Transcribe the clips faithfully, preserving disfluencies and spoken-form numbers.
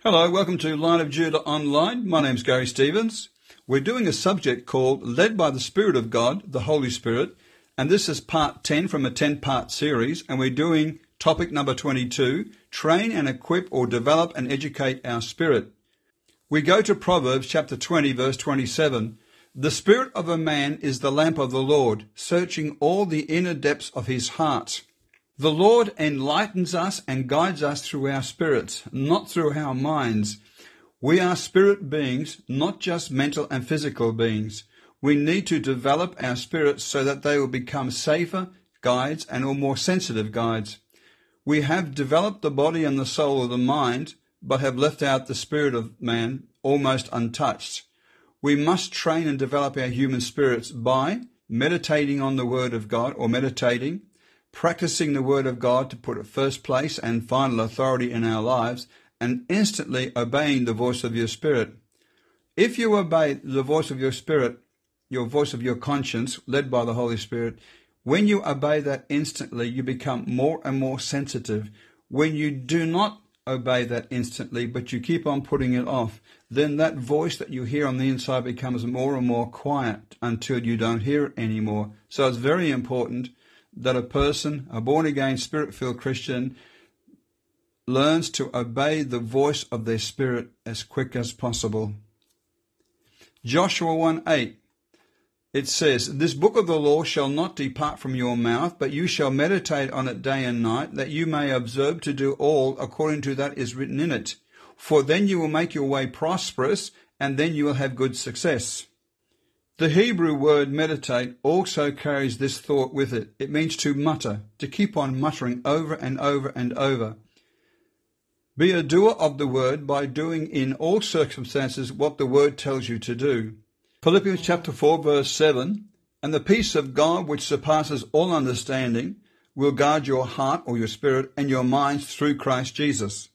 Hello, welcome to Line of Judah Online. My name's Gary Stevens. We're doing a subject called Led by the Spirit of God, the Holy Spirit, and this is part ten from a ten-part series, and we're doing topic number twenty-two, Train and Equip or Develop and Educate Our Spirit. We go to Proverbs chapter twenty, verse twenty-seven. The spirit of a man is the lamp of the Lord, searching all the inner depths of his heart. The Lord enlightens us and guides us through our spirits, not through our minds. We are spirit beings, not just mental and physical beings. We need to develop our spirits so that they will become safer guides and or more sensitive guides. We have developed the body and the soul of the mind, but have left out the spirit of man almost untouched. We must train and develop our human spirits by meditating on the Word of God or meditating, practicing the Word of God to put it first place and final authority in our lives, and instantly obeying the voice of your spirit. If you obey the voice of your spirit, your voice of your conscience, led by the Holy Spirit, when you obey that instantly, you become more and more sensitive. When you do not obey that instantly, but you keep on putting it off, then that voice that you hear on the inside becomes more and more quiet until you don't hear it anymore. So it's very important that a person, a born-again, spirit-filled Christian, learns to obey the voice of their spirit as quick as possible. Joshua one eight, it says, This book of the law shall not depart from your mouth, but you shall meditate on it day and night, that you may observe to do all according to that is written in it. For then you will make your way prosperous, and then you will have good success. The Hebrew word meditate also carries this thought with it. It means to mutter, to keep on muttering over and over and over. Be a doer of the word by doing in all circumstances what the word tells you to do. Philippians chapter four, verse seven, And the peace of God, which surpasses all understanding, will guard your heart or your spirit and your minds through Christ Jesus.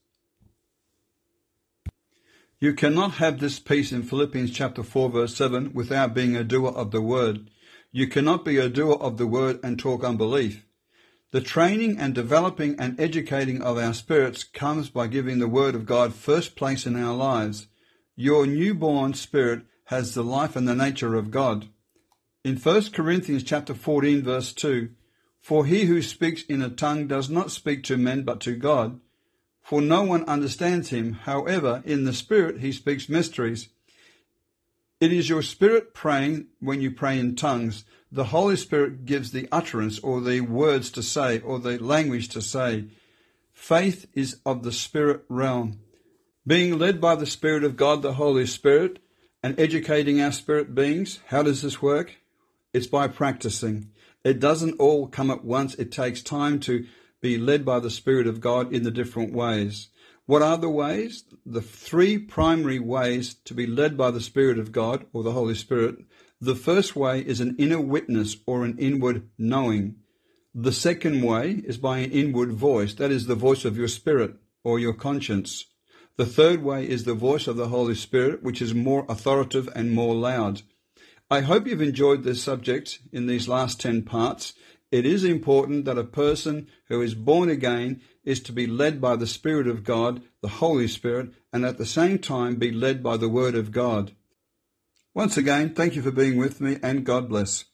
You cannot have this peace in Philippians chapter four, verse seven without being a doer of the word. You cannot be a doer of the word and talk unbelief. The training and developing and educating of our spirits comes by giving the word of God first place in our lives. Your newborn spirit has the life and the nature of God. In First Corinthians chapter fourteen, verse two, For he who speaks in a tongue does not speak to men but to God, for no one understands him. However, in the Spirit he speaks mysteries. It is your spirit praying when you pray in tongues. The Holy Spirit gives the utterance or the words to say or the language to say. Faith is of the Spirit realm. Being led by the Spirit of God, the Holy Spirit, and educating our spirit beings, how does this work? It's by practicing. It doesn't all come at once. It takes time to be led by the Spirit of God in the different ways. What are the ways? The three primary ways to be led by the Spirit of God or the Holy Spirit. The first way is an inner witness or an inward knowing. The second way is by an inward voice. That is the voice of your spirit or your conscience. The third way is the voice of the Holy Spirit, which is more authoritative and more loud. I hope you've enjoyed this subject in these last ten parts. It is important that a person who is born again is to be led by the Spirit of God, the Holy Spirit, and at the same time be led by the Word of God. Once again, thank you for being with me, and God bless.